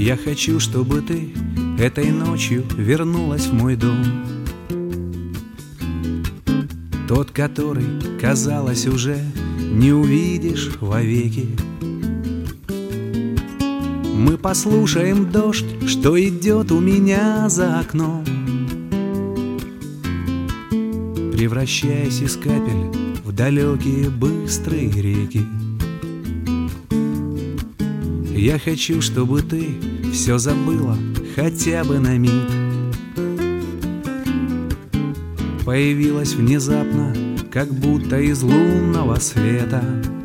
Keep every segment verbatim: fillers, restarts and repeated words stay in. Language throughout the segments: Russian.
Я хочу, чтобы ты этой ночью вернулась в мой дом. Тот, который, казалось, уже не увидишь вовеки. Мы послушаем дождь, что идет у меня за окном, превращаясь из капель в далекие быстрые реки. Я хочу, чтобы ты все забыла хотя бы на миг. Появилась внезапно, как будто из лунного света,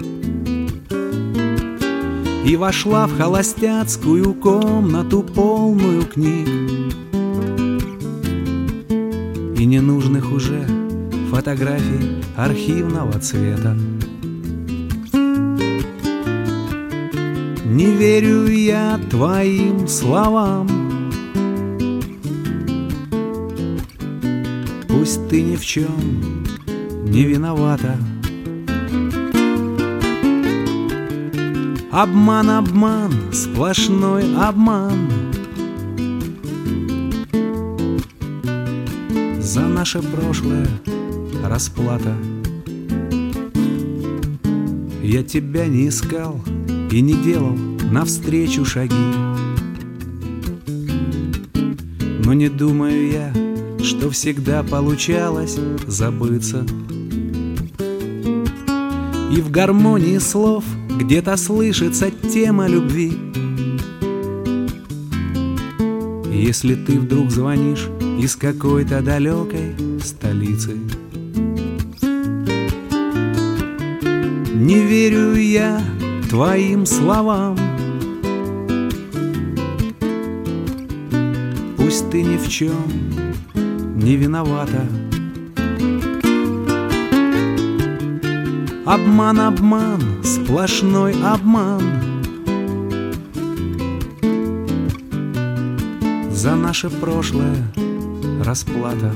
и вошла в холостяцкую комнату, полную книг и ненужных уже фотографий архивного цвета. Не верю я твоим словам, пусть ты ни в чем не виновата. Обман, обман, сплошной обман. За наше прошлое расплата. Я тебя не искал и не делал навстречу шаги, но не думаю я, что всегда получалось забыться. И в гармонии слов где-то слышится тема любви. Если ты вдруг звонишь из какой-то далекой столицы, не верю я твоим словам, пусть ты ни в чем не виновата. Обман, обман, сплошной обман. За наше прошлое расплата.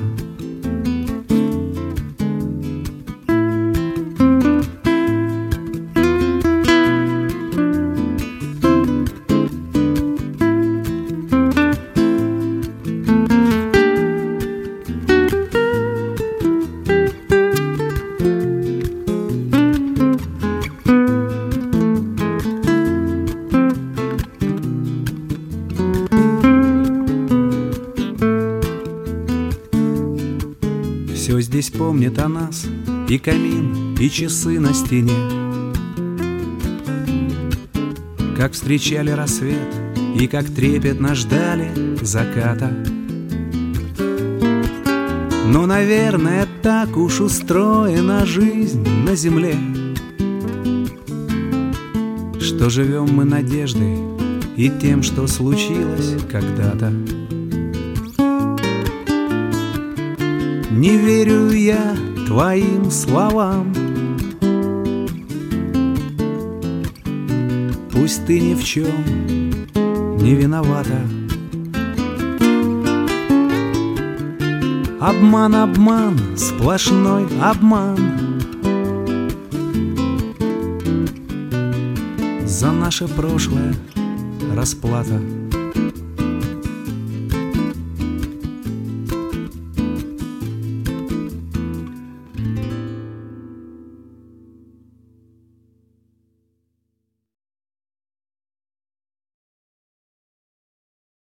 Все здесь помнит о нас, и камин, и часы на стене, как встречали рассвет, и как трепетно ждали заката. Но, наверное, так уж устроена жизнь на земле, что живем мы надеждой и тем, что случилось когда-то. Не верю я твоим словам, пусть ты ни в чем не виновата. Обман, обман, сплошной обман. За наше прошлое расплата.